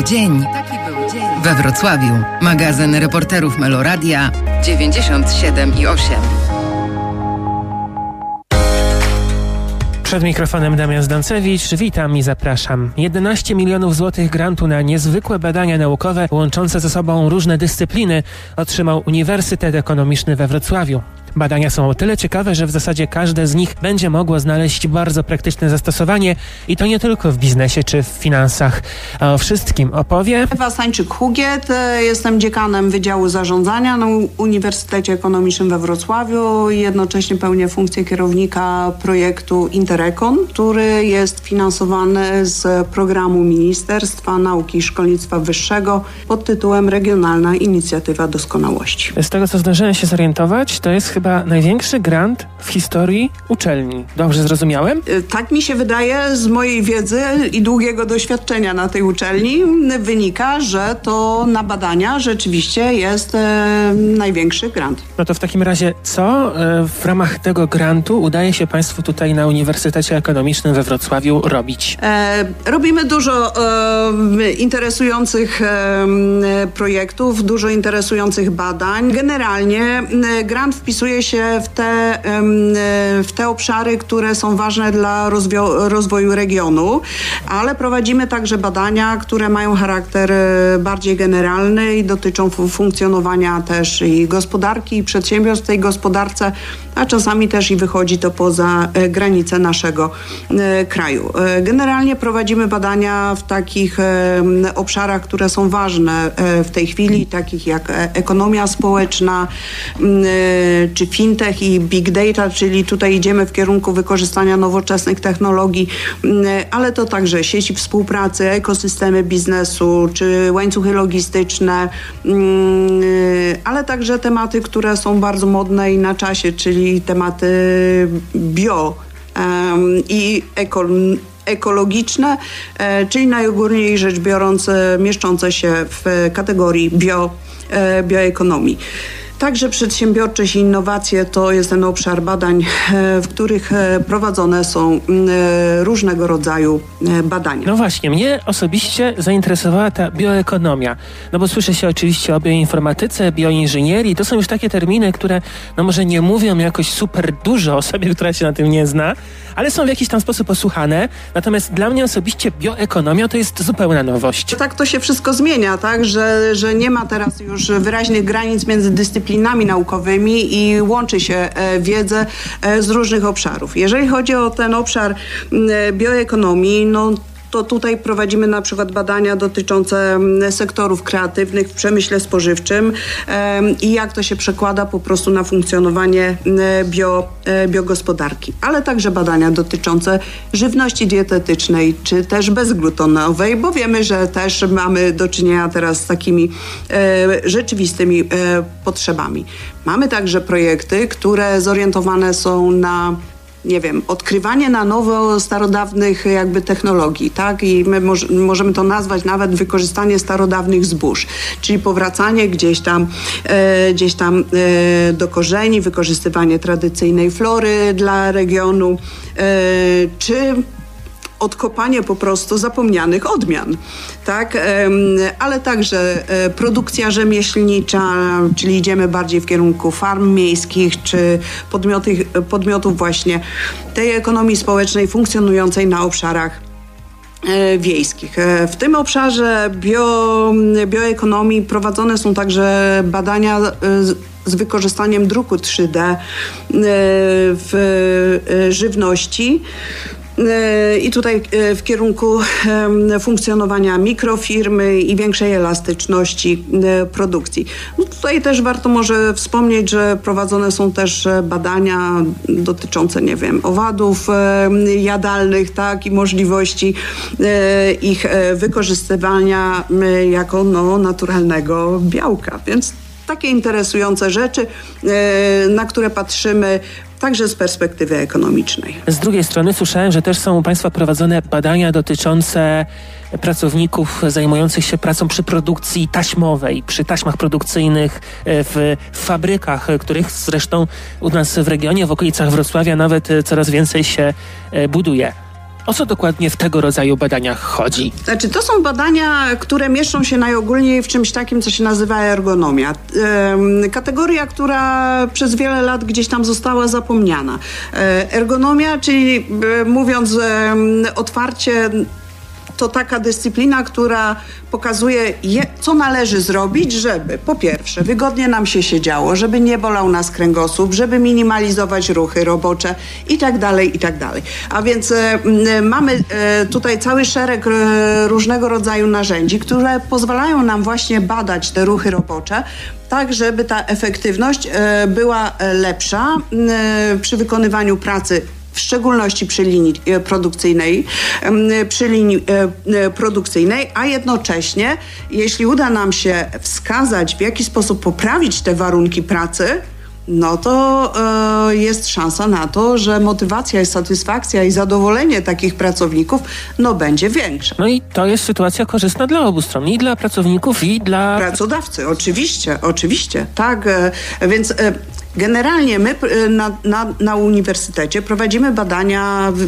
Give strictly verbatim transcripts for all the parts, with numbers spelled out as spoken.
dzień. Taki był dzień. We Wrocławiu. Magazyn reporterów Meloradia dziewięćdziesiąt siedem i osiem. Przed mikrofonem Damian Zdancewicz. Witam i zapraszam. jedenaście milionów złotych grantu na niezwykłe badania naukowe łączące ze sobą różne dyscypliny otrzymał Uniwersytet Ekonomiczny we Wrocławiu. Badania są o tyle ciekawe, że w zasadzie każde z nich będzie mogło znaleźć bardzo praktyczne zastosowanie i to nie tylko w biznesie czy w finansach. A o wszystkim opowie Ewa Stańczyk-Hugiet, jestem dziekanem Wydziału Zarządzania na Uniwersytecie Ekonomicznym we Wrocławiu i jednocześnie pełnię funkcję kierownika projektu Interekon, który jest finansowany z programu Ministerstwa Nauki i Szkolnictwa Wyższego pod tytułem Regionalna Inicjatywa Doskonałości. Z tego, co zdążyłem się zorientować, to jest chyba największy grant w historii uczelni. Dobrze zrozumiałem? Tak mi się wydaje, z mojej wiedzy i długiego doświadczenia na tej uczelni wynika, że to na badania rzeczywiście jest e, największy grant. No to w takim razie co e, w ramach tego grantu udaje się Państwu tutaj na Uniwersytecie Ekonomicznym we Wrocławiu robić? E, robimy dużo e, interesujących e, projektów, dużo interesujących badań. Generalnie e, grant wpisuje się w te, w te obszary, które są ważne dla rozwio- rozwoju regionu, ale prowadzimy także badania, które mają charakter bardziej generalny i dotyczą funkcjonowania też i gospodarki, i przedsiębiorstw w tej gospodarce, a czasami też i wychodzi to poza granice naszego kraju. Generalnie prowadzimy badania w takich obszarach, które są ważne w tej chwili, takich jak ekonomia społeczna, czy fintech i big data, czyli tutaj idziemy w kierunku wykorzystania nowoczesnych technologii, ale to także sieci współpracy, ekosystemy biznesu, czy łańcuchy logistyczne, ale także tematy, które są bardzo modne i na czasie, czyli tematy bio i eko, ekologiczne, czyli najogólniej rzecz biorąc mieszczące się w kategorii bio, bioekonomii. Także przedsiębiorczość i innowacje to jest ten obszar badań, w których prowadzone są różnego rodzaju badania. No właśnie, mnie osobiście zainteresowała ta bioekonomia. No bo słyszy się oczywiście o bioinformatyce, bioinżynierii. To są już takie terminy, które no może nie mówią jakoś super dużo osobie, która się na tym nie zna, ale są w jakiś tam sposób osłuchane. Natomiast dla mnie osobiście bioekonomia to jest zupełna nowość. Tak to się wszystko zmienia, tak? Że, że nie ma teraz już wyraźnych granic między dyscyplinami naukowymi i łączy się wiedzę z różnych obszarów. Jeżeli chodzi o ten obszar bioekonomii, no to tutaj prowadzimy na przykład badania dotyczące sektorów kreatywnych w przemyśle spożywczym i jak to się przekłada po prostu na funkcjonowanie bio, biogospodarki, ale także badania dotyczące żywności dietetycznej czy też bezglutenowej, bo wiemy, że też mamy do czynienia teraz z takimi rzeczywistymi potrzebami. Mamy także projekty, które zorientowane są na nie wiem, odkrywanie na nowo starodawnych jakby technologii, tak? I my moż, możemy to nazwać nawet wykorzystanie starodawnych zbóż, czyli powracanie gdzieś tam, e, gdzieś tam e, do korzeni, wykorzystywanie tradycyjnej flory dla regionu, e, czy odkopanie po prostu zapomnianych odmian, tak? Ale także produkcja rzemieślnicza, czyli idziemy bardziej w kierunku farm miejskich, czy podmioty, podmiotów właśnie tej ekonomii społecznej funkcjonującej na obszarach wiejskich. W tym obszarze bio, bioekonomii prowadzone są także badania z wykorzystaniem druku trzy D w żywności. I tutaj w kierunku funkcjonowania mikrofirmy i większej elastyczności produkcji. No tutaj też warto może wspomnieć, że prowadzone są też badania dotyczące, nie wiem, owadów jadalnych, tak, i możliwości ich wykorzystywania jako no, naturalnego białka. Więc takie interesujące rzeczy, na które patrzymy także z perspektywy ekonomicznej. Z drugiej strony słyszałem, że też są u Państwa prowadzone badania dotyczące pracowników zajmujących się pracą przy produkcji taśmowej, przy taśmach produkcyjnych w fabrykach, których zresztą u nas w regionie, w okolicach Wrocławia nawet coraz więcej się buduje. O co dokładnie w tego rodzaju badaniach chodzi? Znaczy, to są badania, które mieszczą się najogólniej w czymś takim, co się nazywa ergonomia. Kategoria, która przez wiele lat gdzieś tam została zapomniana. Ergonomia, czyli mówiąc otwarcie, to taka dyscyplina, która pokazuje, je, co należy zrobić, żeby po pierwsze wygodnie nam się siedziało, żeby nie bolał nas kręgosłup, żeby minimalizować ruchy robocze i tak dalej, i tak dalej. A więc e, mamy e, tutaj cały szereg e, różnego rodzaju narzędzi, które pozwalają nam właśnie badać te ruchy robocze, tak żeby ta efektywność e, była lepsza e, przy wykonywaniu pracy, w szczególności przy linii produkcyjnej, przy linii produkcyjnej, a jednocześnie, jeśli uda nam się wskazać, w jaki sposób poprawić te warunki pracy, no to e, jest szansa na to, że motywacja i satysfakcja i zadowolenie takich pracowników no będzie większe. No i to jest sytuacja korzystna dla obu stron, i dla pracowników, i dla pracodawcy. Oczywiście, oczywiście, tak, e, więc e, generalnie my na, na, na uniwersytecie prowadzimy badania w,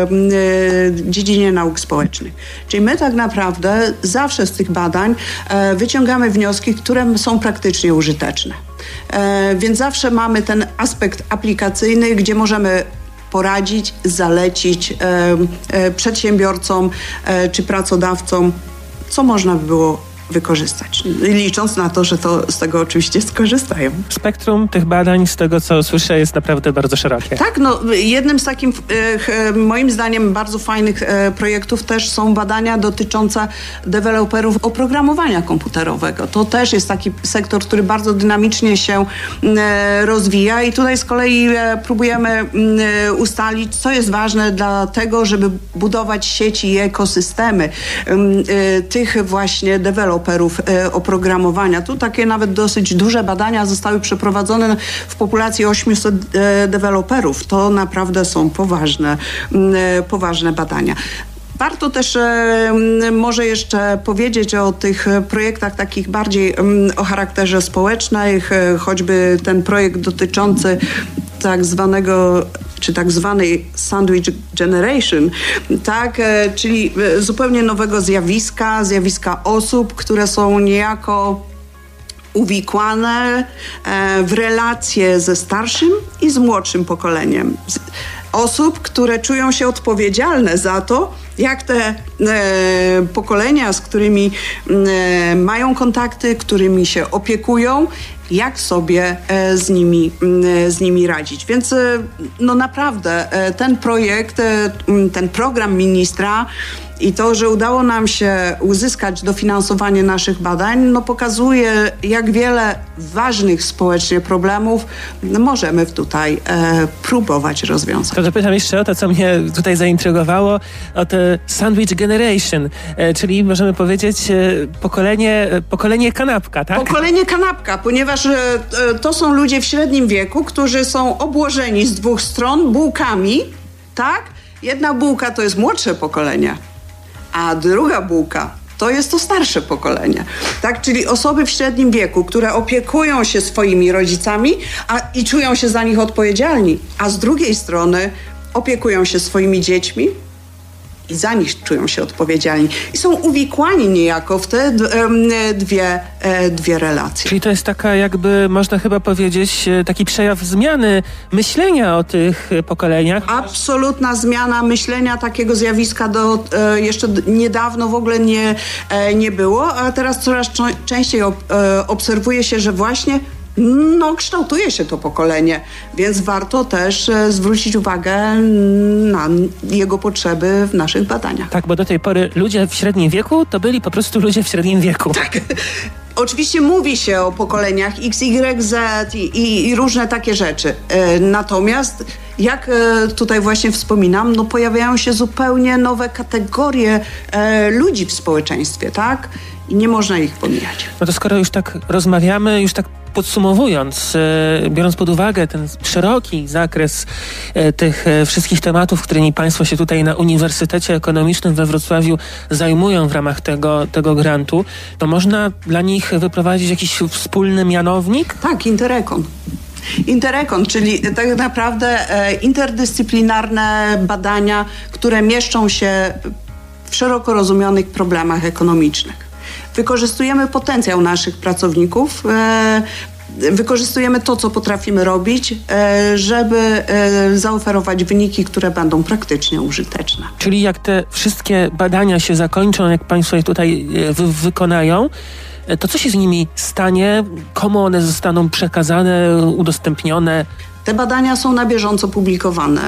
w dziedzinie nauk społecznych. Czyli my tak naprawdę zawsze z tych badań e, wyciągamy wnioski, które są praktycznie użyteczne. E, więc zawsze mamy ten aspekt aplikacyjny, gdzie możemy poradzić, zalecić e, e, przedsiębiorcom e, czy pracodawcom, co można by było wykorzystać, licząc na to, że to z tego oczywiście skorzystają. Spektrum tych badań, z tego co słyszę, jest naprawdę bardzo szerokie. Tak, no jednym z takich e, moim zdaniem bardzo fajnych e, projektów też są badania dotyczące deweloperów oprogramowania komputerowego. To też jest taki sektor, który bardzo dynamicznie się e, rozwija i tutaj z kolei e, próbujemy e, ustalić, co jest ważne dla tego, żeby budować sieci i ekosystemy e, tych właśnie deweloperów deweloperów e, oprogramowania. Tu takie nawet dosyć duże badania zostały przeprowadzone w populacji ośmiuset e, deweloperów. To naprawdę są poważne, e, poważne badania. Warto też e, może jeszcze powiedzieć o tych projektach takich bardziej e, o charakterze społecznym, e, choćby ten projekt dotyczący tak zwanego czy tak zwanej sandwich generation, tak, e, czyli zupełnie nowego zjawiska, zjawiska osób, które są niejako uwikłane e, w relacje ze starszym i z młodszym pokoleniem. Z, osób, które czują się odpowiedzialne za to, jak te e, pokolenia, z którymi e, mają kontakty, którymi się opiekują, jak sobie e, z nimi, e, z nimi radzić. Więc e, no naprawdę e, ten projekt, e, ten program ministra i to, że udało nam się uzyskać dofinansowanie naszych badań, no pokazuje, jak wiele ważnych społecznie problemów możemy tutaj e, próbować rozwiązać. To zapytam jeszcze o to, co mnie tutaj zaintrygowało, o te sandwich generation, e, czyli możemy powiedzieć e, pokolenie, e, pokolenie kanapka, tak? Pokolenie kanapka, ponieważ e, to są ludzie w średnim wieku, którzy są obłożeni z dwóch stron bułkami, tak? Jedna bułka to jest młodsze pokolenie, a druga bułka to jest to starsze pokolenie. Tak? Czyli osoby w średnim wieku, które opiekują się swoimi rodzicami a, i czują się za nich odpowiedzialni, a z drugiej strony opiekują się swoimi dziećmi i za nich czują się odpowiedzialni. I są uwikłani niejako w te dwie, dwie relacje. Czyli to jest taka jakby, można chyba powiedzieć, taki przejaw zmiany myślenia o tych pokoleniach. Absolutna zmiana myślenia, takiego zjawiska do, jeszcze niedawno w ogóle nie, nie było, a teraz coraz częściej obserwuje się, że właśnie no, kształtuje się to pokolenie, więc warto też e, zwrócić uwagę na jego potrzeby w naszych badaniach. Tak, bo do tej pory ludzie w średnim wieku to byli po prostu ludzie w średnim wieku. Tak. Oczywiście mówi się o pokoleniach X, Y, Z i, i, i różne takie rzeczy. E, natomiast, jak e, tutaj właśnie wspominam, no pojawiają się zupełnie nowe kategorie e, ludzi w społeczeństwie, tak? I nie można ich pomijać. No to skoro już tak rozmawiamy, już tak podsumowując, e, biorąc pod uwagę ten szeroki zakres e, tych e, wszystkich tematów, którymi Państwo się tutaj na Uniwersytecie Ekonomicznym we Wrocławiu zajmują w ramach tego, tego grantu, to można dla nich wyprowadzić jakiś wspólny mianownik? Tak, Interekon. Interekon, czyli tak naprawdę interdyscyplinarne badania, które mieszczą się w szeroko rozumianych problemach ekonomicznych. Wykorzystujemy potencjał naszych pracowników, wykorzystujemy to, co potrafimy robić, żeby zaoferować wyniki, które będą praktycznie użyteczne. Czyli jak te wszystkie badania się zakończą, jak Państwo je tutaj wy- wykonają, to co się z nimi stanie? Komu one zostaną przekazane, udostępnione? Te badania są na bieżąco publikowane.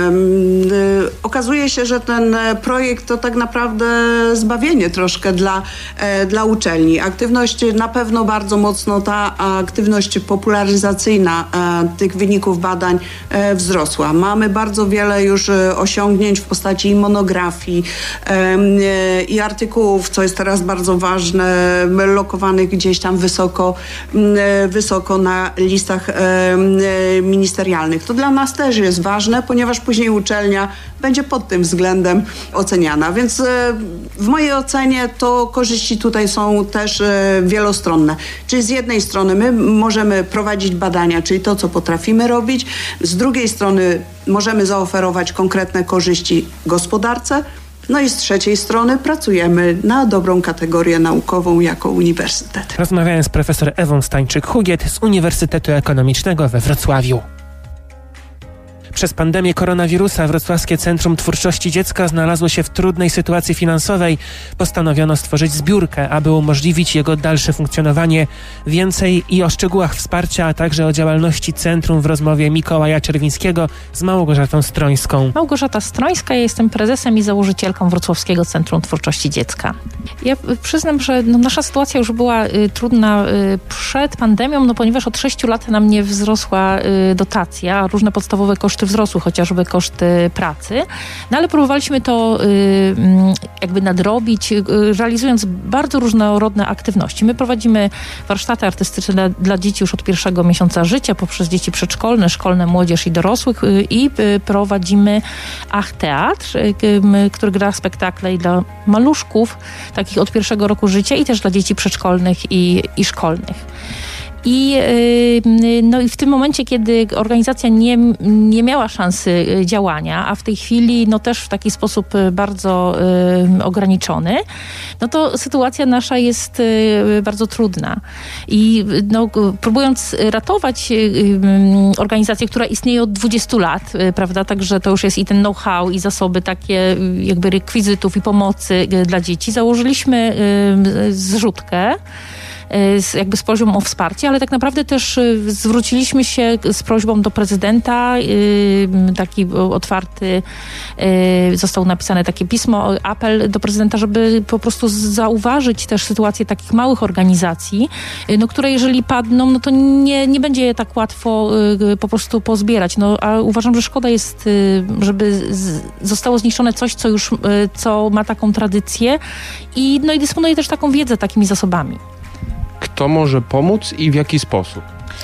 Yy, okazuje się, że ten projekt to tak naprawdę zbawienie troszkę dla, e, dla uczelni. Aktywność na pewno bardzo mocno, ta aktywność popularyzacyjna e, tych wyników badań e, wzrosła. Mamy bardzo wiele już osiągnięć w postaci i monografii e, i artykułów, co jest teraz bardzo ważne, lokowanych gdzieś tam wysoko, e, wysoko na listach e, ministerialnych. Ministerialnych. To dla nas też jest ważne, ponieważ później uczelnia będzie pod tym względem oceniana. Więc w mojej ocenie to korzyści tutaj są też wielostronne. Czyli z jednej strony my możemy prowadzić badania, czyli to, co potrafimy robić. Z drugiej strony możemy zaoferować konkretne korzyści gospodarce. No i z trzeciej strony pracujemy na dobrą kategorię naukową jako uniwersytet. Rozmawiałem z profesor Ewą Stańczyk-Hugiet z Uniwersytetu Ekonomicznego we Wrocławiu. Przez pandemię koronawirusa Wrocławskie Centrum Twórczości Dziecka znalazło się w trudnej sytuacji finansowej. Postanowiono stworzyć zbiórkę, aby umożliwić jego dalsze funkcjonowanie. Więcej i o szczegółach wsparcia, a także o działalności centrum w rozmowie Mikołaja Czerwińskiego z Małgorzatą Strońską. Małgorzata Strońska, ja jestem prezesem i założycielką Wrocławskiego Centrum Twórczości Dziecka. Ja przyznam, że no, nasza sytuacja już była y, trudna y, przed pandemią, no ponieważ od sześciu lat nam nie wzrosła y, dotacja, różne podstawowe koszty wzrosły, chociażby koszty pracy. No ale próbowaliśmy to y, jakby nadrobić, y, realizując bardzo różnorodne aktywności. My prowadzimy warsztaty artystyczne dla, dla dzieci już od pierwszego miesiąca życia, poprzez dzieci przedszkolne, szkolne, młodzież i dorosłych y, i y, prowadzimy Ach Teatr, y, y, który gra spektakle i dla maluszków, takich od pierwszego roku życia i też dla dzieci przedszkolnych i, i szkolnych. I, no i w tym momencie, kiedy organizacja nie, nie miała szansy działania, a w tej chwili no też w taki sposób bardzo y, ograniczony, no to sytuacja nasza jest y, bardzo trudna. I no, próbując ratować y, y, organizację, która istnieje od dwudziestu lat, y, prawda, także to już jest i ten know-how, i zasoby takie y, jakby rekwizytów i pomocy y, dla dzieci, założyliśmy y, zrzutkę, Z, jakby z prośbą o wsparcie, ale tak naprawdę też y, zwróciliśmy się z prośbą do prezydenta, y, taki otwarty, y, został napisane takie pismo, apel do prezydenta, żeby po prostu zauważyć też sytuację takich małych organizacji, y, no, które jeżeli padną, no to nie, nie będzie je tak łatwo y, po prostu pozbierać. No, a uważam, że szkoda jest, y, żeby z, zostało zniszczone coś, co już, y, co ma taką tradycję i, no, i dysponuje też taką wiedzę, takimi zasobami. Kto może pomóc i w jaki sposób?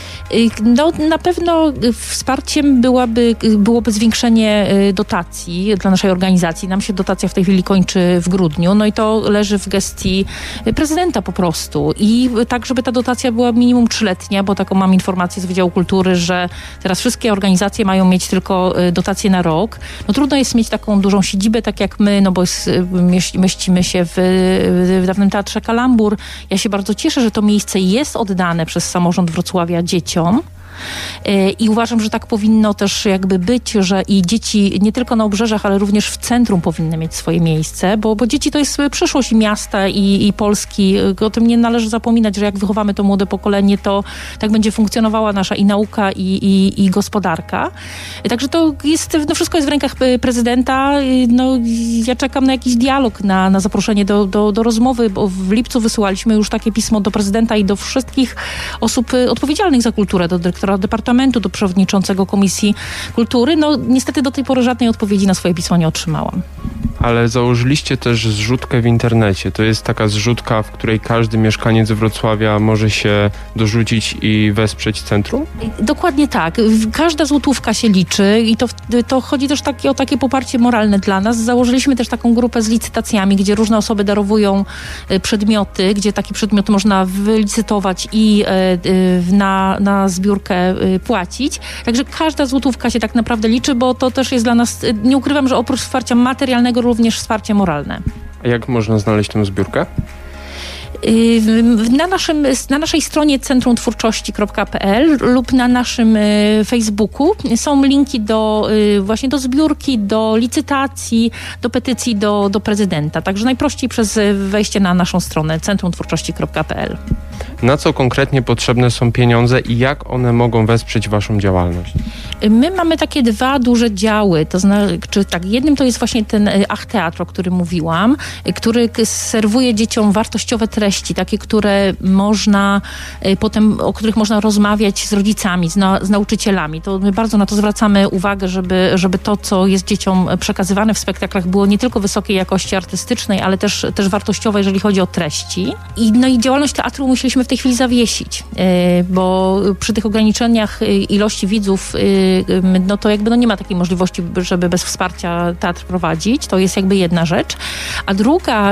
No, na pewno wsparciem byłaby, byłoby zwiększenie dotacji dla naszej organizacji. Nam się dotacja w tej chwili kończy w grudniu, no i to leży w gestii prezydenta po prostu. I tak, żeby ta dotacja była minimum trzyletnia, bo taką mam informację z Wydziału Kultury, że teraz wszystkie organizacje mają mieć tylko dotację na rok. No trudno jest mieć taką dużą siedzibę, tak jak my, no bo jest, mieścimy się w, w dawnym Teatrze Kalambur. Ja się bardzo cieszę, że to miejsce jest oddane przez samorząd Wrocławia dzieciom. I uważam, że tak powinno też jakby być, że i dzieci nie tylko na obrzeżach, ale również w centrum powinny mieć swoje miejsce, bo, bo dzieci to jest przyszłość miasta i, i Polski. O tym nie należy zapominać, że jak wychowamy to młode pokolenie, to tak będzie funkcjonowała nasza i nauka, i, i, i gospodarka. Także to jest, no wszystko jest w rękach prezydenta. No, ja czekam na jakiś dialog, na, na zaproszenie do, do, do rozmowy, bo w lipcu wysyłaliśmy już takie pismo do prezydenta i do wszystkich osób odpowiedzialnych za kulturę, do dyrektora Departamentu, do przewodniczącego Komisji Kultury. No niestety do tej pory żadnej odpowiedzi na swoje pismo nie otrzymałam. Ale założyliście też zrzutkę w internecie. To jest taka zrzutka, w której każdy mieszkaniec Wrocławia może się dorzucić i wesprzeć centrum? Dokładnie tak. Każda złotówka się liczy i to, to chodzi też takie, o takie poparcie moralne dla nas. Założyliśmy też taką grupę z licytacjami, gdzie różne osoby darowują przedmioty, gdzie takie przedmioty można wylicytować i na, na zbiórkę płacić. Także każda złotówka się tak naprawdę liczy, bo to też jest dla nas, nie ukrywam, że oprócz wsparcia materialnego również wsparcie moralne. A jak można znaleźć tę zbiórkę? Na, naszym, na naszej stronie centrum twórczości kropka p l lub na naszym Facebooku są linki do właśnie do zbiórki, do licytacji, do petycji do, do prezydenta. Także najprościej przez wejście na naszą stronę centrum twórczości kropka p l. Na co konkretnie potrzebne są pieniądze i jak one mogą wesprzeć waszą działalność? My mamy takie dwa duże działy, to znaczy tak, jednym to jest właśnie ten Ach Teatr, o którym mówiłam, który serwuje dzieciom wartościowe treści, takie, które można potem, o których można rozmawiać z rodzicami, z, na, z nauczycielami. To my bardzo na to zwracamy uwagę, żeby, żeby to, co jest dzieciom przekazywane w spektaklach, było nie tylko wysokiej jakości artystycznej, ale też, też wartościowe, jeżeli chodzi o treści. I, no i działalność teatru musieliśmy w tej chwili zawiesić, bo przy tych ograniczeniach ilości widzów, no to jakby no nie ma takiej możliwości, żeby bez wsparcia teatr prowadzić. To jest jakby jedna rzecz. A druga,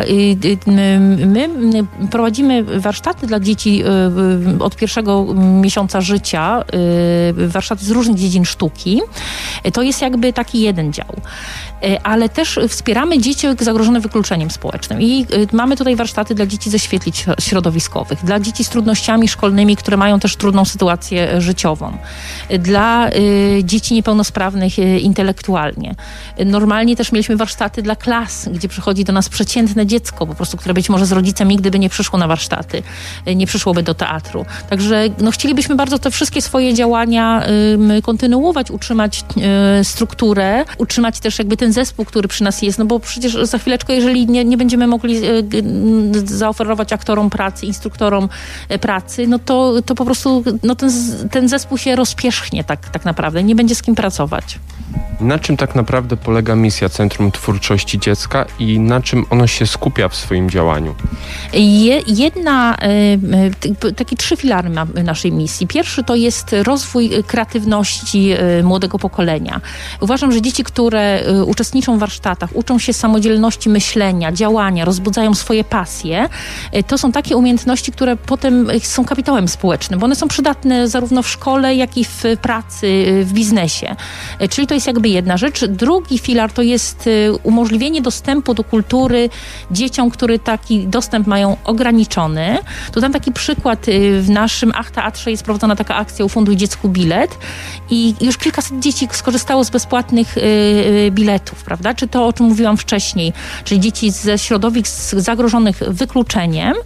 my prowadzimy warsztaty dla dzieci od pierwszego miesiąca życia, warsztaty z różnych dziedzin sztuki. To jest jakby taki jeden dział. Ale też wspieramy dzieci zagrożone wykluczeniem społecznym. I mamy tutaj warsztaty dla dzieci ze świetlic środowiskowych, dla dzieci z trudnościami szkolnymi, które mają też trudną sytuację życiową, dla y, dzieci niepełnosprawnych y, intelektualnie. Normalnie też mieliśmy warsztaty dla klas, gdzie przychodzi do nas przeciętne dziecko, po prostu, które być może z rodzicem nigdy by nie przyszło na warsztaty, y, nie przyszłoby do teatru. Także no, chcielibyśmy bardzo te wszystkie swoje działania y, kontynuować, utrzymać y, strukturę, utrzymać też jakby ten zespół, który przy nas jest, no bo przecież za chwileczkę, jeżeli nie, nie będziemy mogli y, y, zaoferować aktorom pracy, instruktorom pracy, no to, to po prostu no ten, ten zespół się rozpierzchnie tak, tak naprawdę. Nie będzie z kim pracować. Na czym tak naprawdę polega misja Centrum Twórczości Dziecka i na czym ono się skupia w swoim działaniu? Je, jedna, y, takie trzy filary ma naszej misji. Pierwszy to jest rozwój kreatywności y, młodego pokolenia. Uważam, że dzieci, które y, uczestniczą w warsztatach, uczą się samodzielności myślenia, działania, rozbudzają swoje pasje, y, to są takie umiejętności, które potem są kapitałem społecznym, bo one są przydatne zarówno w szkole, jak i w pracy, y, w biznesie. Y, czyli to jest jakby jedna rzecz. Drugi filar to jest umożliwienie dostępu do kultury dzieciom, które taki dostęp mają ograniczony. To tam taki przykład w naszym Ach Teatrze jest prowadzona taka akcja Ufunduj dziecku bilet i już kilkaset dzieci skorzystało z bezpłatnych biletów, prawda? Czy to, o czym mówiłam wcześniej, czyli dzieci ze środowisk zagrożonych wykluczeniem,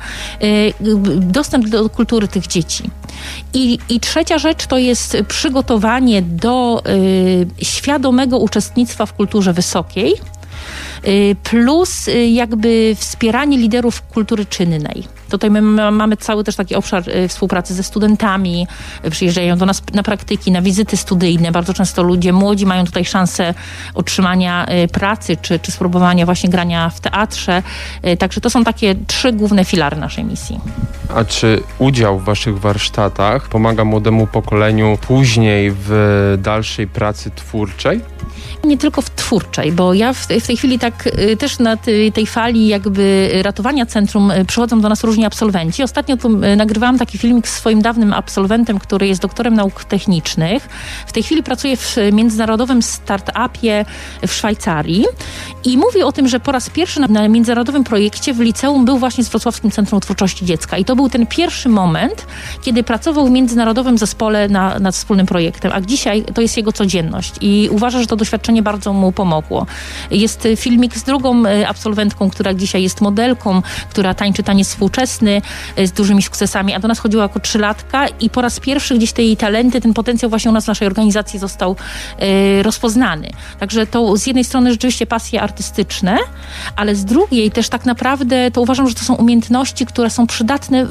dostęp do kultury tych dzieci. I, i trzecia rzecz to jest przygotowanie do y, świadomego uczestnictwa w kulturze wysokiej, y, plus y, jakby wspieranie liderów kultury czynnej. Tutaj my mamy cały też taki obszar y, współpracy ze studentami, y, przyjeżdżają do nas na praktyki, na wizyty studyjne. Bardzo często ludzie młodzi mają tutaj szansę otrzymania y, pracy, czy, czy spróbowania właśnie grania w teatrze. Y, także to są takie trzy główne filary naszej misji. A czy udział w waszych warsztatach pomaga młodemu pokoleniu później w dalszej pracy twórczej? Nie tylko w twórczej, bo ja w, w tej chwili tak y, też na tej, tej fali jakby ratowania centrum y, przychodzą do nas różni absolwenci. Ostatnio tu y, nagrywałam taki filmik z swoim dawnym absolwentem, który jest doktorem nauk technicznych. W tej chwili pracuje w międzynarodowym start-upie w Szwajcarii i mówi o tym, że po raz pierwszy na, na międzynarodowym projekcie w liceum był właśnie z Wrocławskim Centrum Twórczości Dziecka i to był ten pierwszy moment, kiedy pracował w międzynarodowym zespole na, nad wspólnym projektem, a dzisiaj to jest jego codzienność i uważa, że to doświadczenie bardzo mu pomogło. Jest filmik z drugą absolwentką, która dzisiaj jest modelką, która tańczy taniec współczesny z dużymi sukcesami, a do nas chodziła jako trzylatka i po raz pierwszy gdzieś te jej talenty, ten potencjał właśnie u nas w naszej organizacji został e, rozpoznany. Także to z jednej strony rzeczywiście pasje artystyczne, ale z drugiej też tak naprawdę to uważam, że to są umiejętności, które są przydatne w, w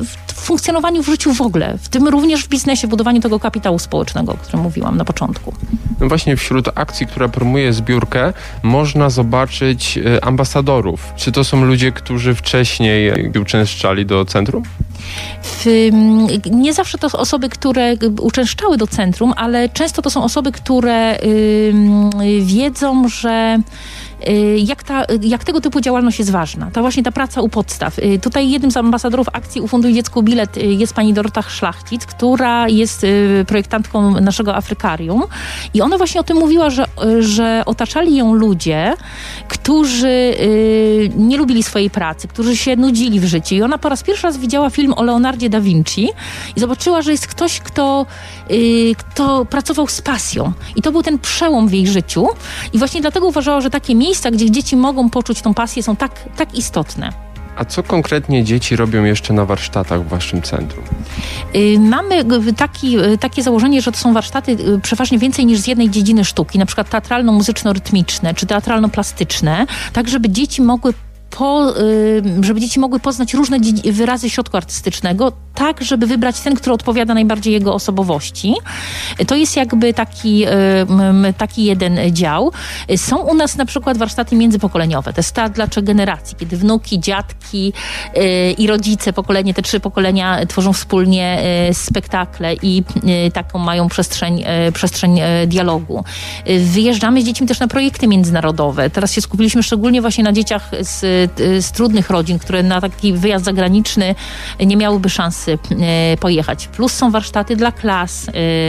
funkcjonowaniu w życiu w ogóle, w tym również w biznesie, budowaniu tego kapitału społecznego, o którym mówiłam na początku. No właśnie wśród akcji, która promuje zbiórkę, można zobaczyć ambasadorów. Czy to są ludzie, którzy wcześniej uczęszczali do centrum? W, nie zawsze to są osoby, które uczęszczały do centrum, ale często to są osoby, które y, wiedzą, że Jak, ta, jak tego typu działalność jest ważna. To właśnie ta praca u podstaw. Tutaj jednym z ambasadorów akcji Ufunduj Dziecku Bilet jest pani Dorota Szlachcic, która jest projektantką naszego Afrykarium i ona właśnie o tym mówiła, że, że otaczali ją ludzie, którzy nie lubili swojej pracy, którzy się nudzili w życiu i ona po raz pierwszy raz widziała film o Leonardzie da Vinci i zobaczyła, że jest ktoś, kto, kto pracował z pasją i to był ten przełom w jej życiu i właśnie dlatego uważała, że takie miejsca, gdzie dzieci mogą poczuć tą pasję, są tak, tak istotne. A co konkretnie dzieci robią jeszcze na warsztatach w waszym centrum? Mamy taki, takie założenie, że to są warsztaty przeważnie więcej niż z jednej dziedziny sztuki, na przykład teatralno-muzyczno-rytmiczne czy teatralno-plastyczne, tak żeby dzieci mogły Po, żeby dzieci mogły poznać różne wyrazy środku artystycznego, tak, żeby wybrać ten, który odpowiada najbardziej jego osobowości. To jest jakby taki, taki jeden dział. Są u nas na przykład warsztaty międzypokoleniowe. To jest ta dla trzech generacji, kiedy wnuki, dziadki i rodzice, pokolenie, te trzy pokolenia tworzą wspólnie spektakle i taką mają przestrzeń, przestrzeń dialogu. Wyjeżdżamy z dziećmi też na projekty międzynarodowe. Teraz się skupiliśmy szczególnie właśnie na dzieciach z z trudnych rodzin, które na taki wyjazd zagraniczny nie miałyby szansy pojechać. Plus są warsztaty dla klas.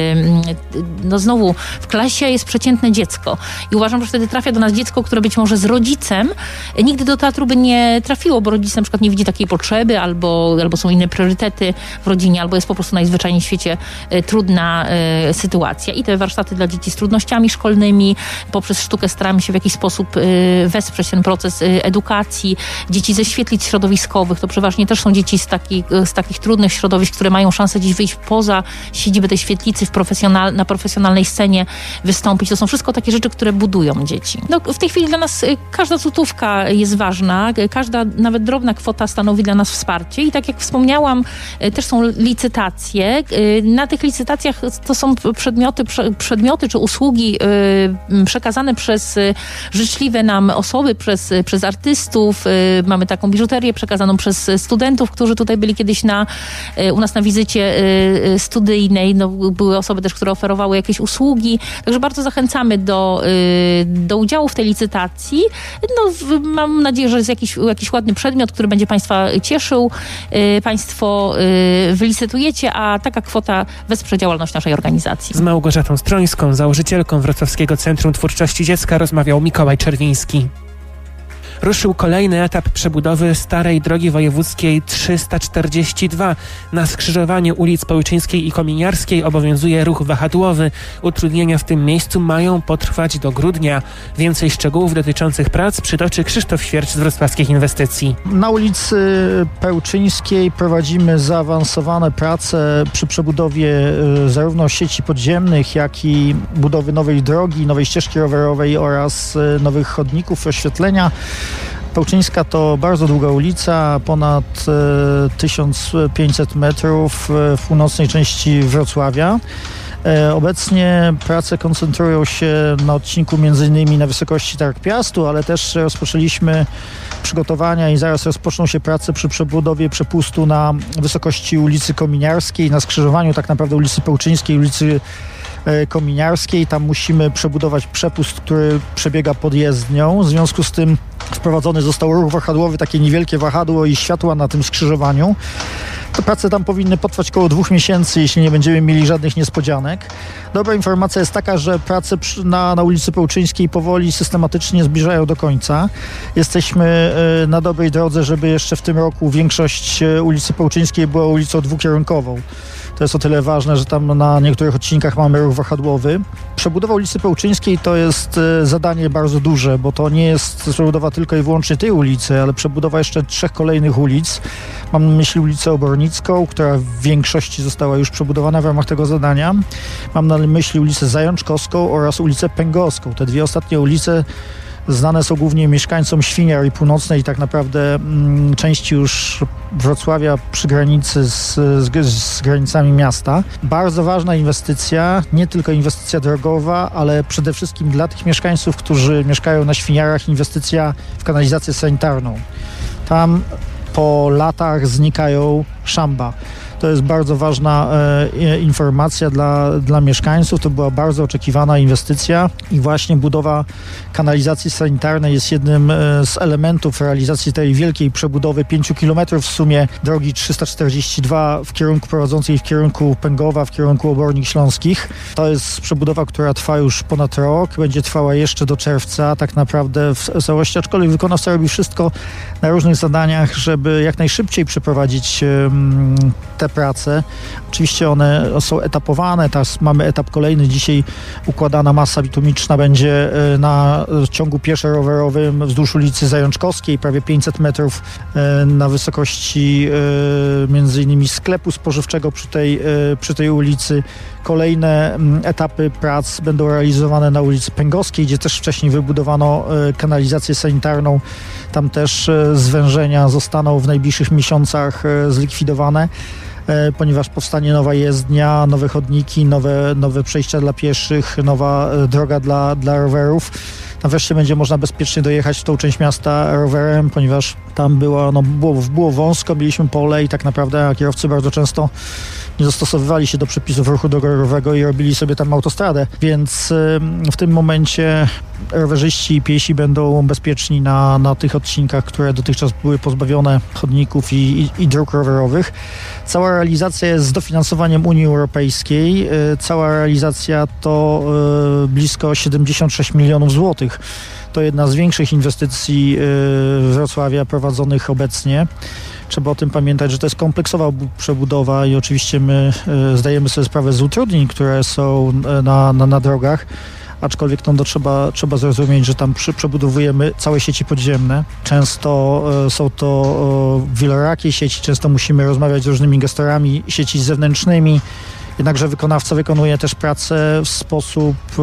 No znowu, w klasie jest przeciętne dziecko i uważam, że wtedy trafia do nas dziecko, które być może z rodzicem nigdy do teatru by nie trafiło, bo rodzic na przykład nie widzi takiej potrzeby albo, albo są inne priorytety w rodzinie, albo jest po prostu najzwyczajniej w świecie trudna sytuacja. I te warsztaty dla dzieci z trudnościami szkolnymi, poprzez sztukę staramy się w jakiś sposób wesprzeć ten proces edukacji. Dzieci ze świetlic środowiskowych, to przeważnie też są dzieci z takich, z takich trudnych środowisk, które mają szansę gdzieś wyjść poza siedzibę tej świetlicy w profesjonal, na profesjonalnej scenie wystąpić. To są wszystko takie rzeczy, które budują dzieci. No, w tej chwili dla nas każda złotówka jest ważna, każda nawet drobna kwota stanowi dla nas wsparcie i tak jak wspomniałam, też są licytacje. Na tych licytacjach to są przedmioty, przedmioty czy usługi przekazane przez życzliwe nam osoby, przez, przez artystów. Mamy taką biżuterię przekazaną przez studentów, którzy tutaj byli kiedyś na, u nas na wizycie studyjnej. No, były osoby też, które oferowały jakieś usługi. Także bardzo zachęcamy do, do udziału w tej licytacji. No, mam nadzieję, że jest jakiś, jakiś ładny przedmiot, który będzie Państwa cieszył. Państwo wylicytujecie, a taka kwota wesprze działalność naszej organizacji. Z Małgorzatą Strońską, założycielką Wrocławskiego Centrum Twórczości Dziecka, rozmawiał Mikołaj Czerwiński. Ruszył kolejny etap przebudowy starej drogi wojewódzkiej trzysta czterdzieści dwa. Na skrzyżowaniu ulic Pełczyńskiej i Kominiarskiej obowiązuje ruch wahadłowy. Utrudnienia w tym miejscu mają potrwać do grudnia. Więcej szczegółów dotyczących prac przytoczy Krzysztof Świercz z Wrocławskich Inwestycji. Na ulicy Pełczyńskiej prowadzimy zaawansowane prace przy przebudowie zarówno sieci podziemnych, jak i budowy nowej drogi, nowej ścieżki rowerowej oraz nowych chodników, oświetlenia. Pełczyńska to bardzo długa ulica, ponad e, tysiąc pięćset metrów e, w północnej części Wrocławia. E, obecnie prace koncentrują się na odcinku między innymi na wysokości Targ Piastu, ale też rozpoczęliśmy przygotowania i zaraz rozpoczną się prace przy przebudowie przepustu na wysokości ulicy Kominiarskiej, na skrzyżowaniu tak naprawdę ulicy Pełczyńskiej i ulicy Kominiarskiej. Tam musimy przebudować przepust, który przebiega pod jezdnią. W związku z tym wprowadzony został ruch wahadłowy, takie niewielkie wahadło i światła na tym skrzyżowaniu. Te prace tam powinny potrwać około dwóch miesięcy, jeśli nie będziemy mieli żadnych niespodzianek. Dobra informacja jest taka, że prace na, na ulicy Pełczyńskiej powoli, systematycznie zbliżają do końca. Jesteśmy na dobrej drodze, żeby jeszcze w tym roku większość ulicy Pełczyńskiej była ulicą dwukierunkową. To jest o tyle ważne, że tam na niektórych odcinkach mamy ruch wahadłowy. Przebudowa ulicy Pełczyńskiej to jest zadanie bardzo duże, bo to nie jest przebudowa tylko i wyłącznie tej ulicy, ale przebudowa jeszcze trzech kolejnych ulic. Mam na myśli ulicę Obornicką, która w większości została już przebudowana w ramach tego zadania. Mam na myśli ulicę Zajączkowską oraz ulicę Pęgowską. Te dwie ostatnie ulice znane są głównie mieszkańcom Świniar i Północnej, tak naprawdę mm, części już Wrocławia przy granicy z, z, z granicami miasta. Bardzo ważna inwestycja, nie tylko inwestycja drogowa, ale przede wszystkim dla tych mieszkańców, którzy mieszkają na Świniarach, inwestycja w kanalizację sanitarną. Tam po latach znikają szamba. To jest bardzo ważna e, informacja dla, dla mieszkańców. To była bardzo oczekiwana inwestycja i właśnie budowa kanalizacji sanitarnej jest jednym e, z elementów realizacji tej wielkiej przebudowy pięciu kilometrów w sumie drogi trzysta czterdzieści dwa w kierunku prowadzącej w kierunku Pęgowa, w kierunku Obornik Śląskich. To jest przebudowa, która trwa już ponad rok, będzie trwała jeszcze do czerwca tak naprawdę w całości, aczkolwiek wykonawca robi wszystko na różnych zadaniach, żeby jak najszybciej przeprowadzić e, te prace. Oczywiście one są etapowane, teraz mamy etap kolejny. Dzisiaj układana masa bitumiczna będzie na ciągu pieszo-rowerowym wzdłuż ulicy Zajączkowskiej, prawie pięćset metrów na wysokości między innymi sklepu spożywczego przy tej, przy tej ulicy. Kolejne etapy prac będą realizowane na ulicy Pęgowskiej, gdzie też wcześniej wybudowano kanalizację sanitarną. Tam też zwężenia zostaną w najbliższych miesiącach zlikwidowane, ponieważ powstanie nowa jezdnia, nowe chodniki, nowe, nowe przejścia dla pieszych, nowa droga dla, dla rowerów. Tam wreszcie będzie można bezpiecznie dojechać w tą część miasta rowerem, ponieważ tam było, no, było, było wąsko, mieliśmy pole i tak naprawdę kierowcy bardzo często nie dostosowywali się do przepisów ruchu drogowego i robili sobie tam autostradę, więc w tym momencie rowerzyści i piesi będą bezpieczni na, na tych odcinkach, które dotychczas były pozbawione chodników i, i, i dróg rowerowych. Cała realizacja jest z dofinansowaniem Unii Europejskiej. Cała realizacja to blisko siedemdziesiąt sześć milionów złotych. To jedna z większych inwestycji Wrocławia prowadzonych obecnie. Trzeba o tym pamiętać, że to jest kompleksowa przebudowa i oczywiście my zdajemy sobie sprawę z utrudnień, które są na, na, na drogach, aczkolwiek no, to trzeba, trzeba zrozumieć, że tam przy, przebudowujemy całe sieci podziemne. Często e, są to e, wielorakie sieci, często musimy rozmawiać z różnymi gestorami sieci zewnętrznymi, jednakże wykonawca wykonuje też pracę w sposób e,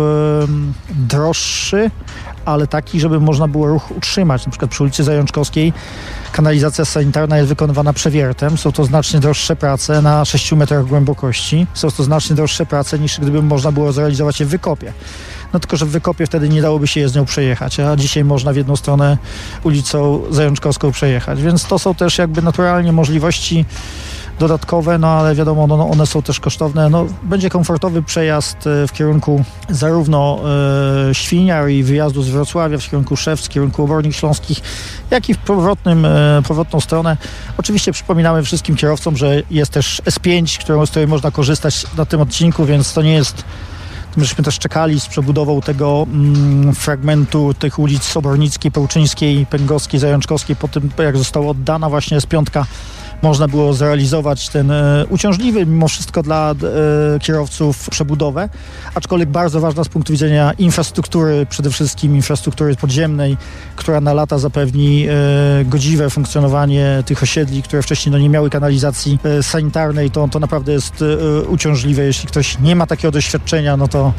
droższy, ale taki, żeby można było ruch utrzymać. Na przykład przy ulicy Zajączkowskiej kanalizacja sanitarna jest wykonywana przewiertem. Są to znacznie droższe prace na sześciu metrach głębokości. Są to znacznie droższe prace niż gdyby można było zrealizować je w wykopie. No tylko, że w wykopie wtedy nie dałoby się je z nią przejechać, a dzisiaj można w jedną stronę ulicą Zajączkowską przejechać. Więc to są też jakby naturalnie możliwości dodatkowe, no ale wiadomo, no, one są też kosztowne. No, będzie komfortowy przejazd w kierunku zarówno e, Świniar i wyjazdu z Wrocławia w kierunku Szewc, w kierunku Obornik Śląskich, jak i w powrotnym, e, powrotną stronę. Oczywiście przypominamy wszystkim kierowcom, że jest też S pięć, którą, z której można korzystać na tym odcinku, więc to nie jest... Myśmy też czekali z przebudową tego mm, fragmentu tych ulic Obornickiej, Pełczyńskiej, Pęgowskiej, Zajączkowskiej, po tym jak została oddana właśnie S pięć, można było zrealizować ten e, uciążliwy mimo wszystko dla e, kierowców przebudowę, aczkolwiek bardzo ważna z punktu widzenia infrastruktury, przede wszystkim infrastruktury podziemnej, która na lata zapewni e, godziwe funkcjonowanie tych osiedli, które wcześniej no, nie miały kanalizacji e, sanitarnej. To, to naprawdę jest e, uciążliwe. Jeśli ktoś nie ma takiego doświadczenia, no to,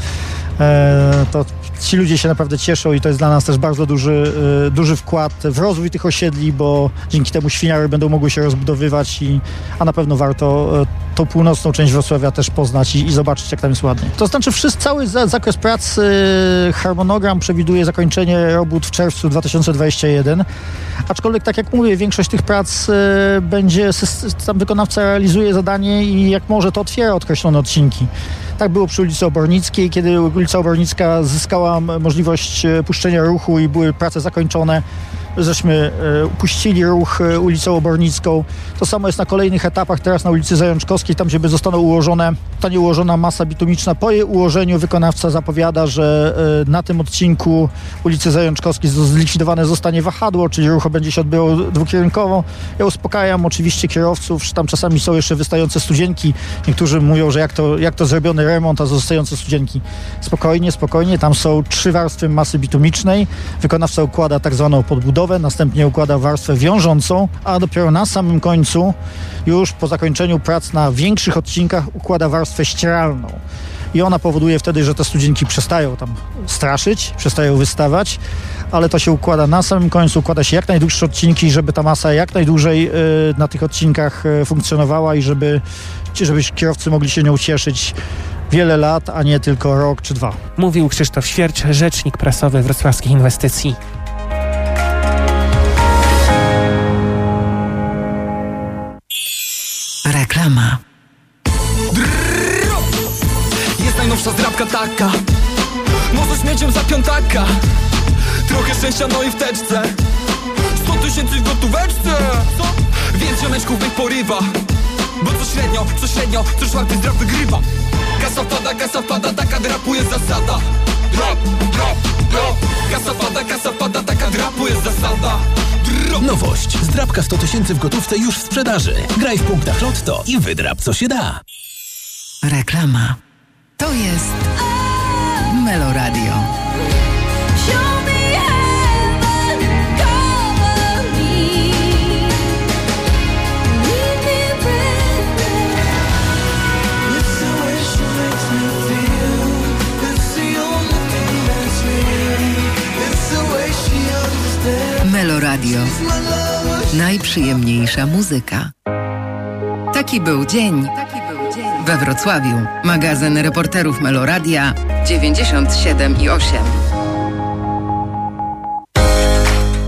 e, to ci ludzie się naprawdę cieszą i to jest dla nas też bardzo duży, e, duży wkład w rozwój tych osiedli, bo dzięki temu świniary będą mogły się rozbudowywać. I, a na pewno warto e, tą północną część Wrocławia też poznać i, i zobaczyć, jak tam jest ładnie. To znaczy wszyscy, cały za, zakres pracy, e, harmonogram przewiduje zakończenie robót w czerwcu dwa tysiące dwudziestym pierwszym, aczkolwiek tak jak mówię, większość tych prac e, będzie, tam wykonawca realizuje zadanie i jak może to otwiera określone odcinki. Tak było przy ulicy Obornickiej, kiedy ulica Obornicka zyskała możliwość puszczenia ruchu i były prace zakończone. Żeśmy e, upuścili ruch e, ulicą Obornicką. To samo jest na kolejnych etapach, teraz na ulicy Zajączkowskiej, tam gdzie by zostaną ułożone, zostanie ułożona masa bitumiczna. Po jej ułożeniu wykonawca zapowiada, że e, na tym odcinku ulicy Zajączkowskiej zlikwidowane zostanie wahadło, czyli ruch będzie się odbywał dwukierunkowo. Ja uspokajam oczywiście kierowców, że tam czasami są jeszcze wystające studzienki. Niektórzy mówią, że jak to, jak to zrobiony remont, a zostające studzienki. Spokojnie, spokojnie, tam są trzy warstwy masy bitumicznej. Wykonawca układa tak zwaną podbudowę. przebudowę, następnie układa warstwę wiążącą, a dopiero na samym końcu, już po zakończeniu prac na większych odcinkach, układa warstwę ścieralną. I ona powoduje wtedy, że te studzienki przestają tam straszyć, przestają wystawać, ale to się układa na samym końcu, układa się jak najdłuższe odcinki, żeby ta masa jak najdłużej y, na tych odcinkach y, funkcjonowała i żeby, żeby kierowcy mogli się nią cieszyć wiele lat, a nie tylko rok czy dwa. Mówił Krzysztof Świercz, rzecznik prasowy Wrocławskich Inwestycji. Reklama. Jest najnowsza zdrabka taka, może śmieciem za piątaka. Trochę szczęścia no i w teczce, sto tysięcy w gotóweczce. Co? Więc ziomeczków niech porywa, bo co średnio, co średnio, co czwarty zdrab wygrywa. Kasa pada, kasa pada, taka drapu jest zasada. Drop, drop, drop. Kasa pada, kasa pada, taka drapu jest zasada. Drop. Nowość. Zdrabka sto tysięcy w gotówce już w sprzedaży. Graj w punktach Lotto i wydrap co się da. Reklama. To jest Meloradio. Meloradio. Najprzyjemniejsza muzyka. Taki był dzień we Wrocławiu. Magazyn reporterów Meloradia dziewięćdziesiąt siedem i osiem.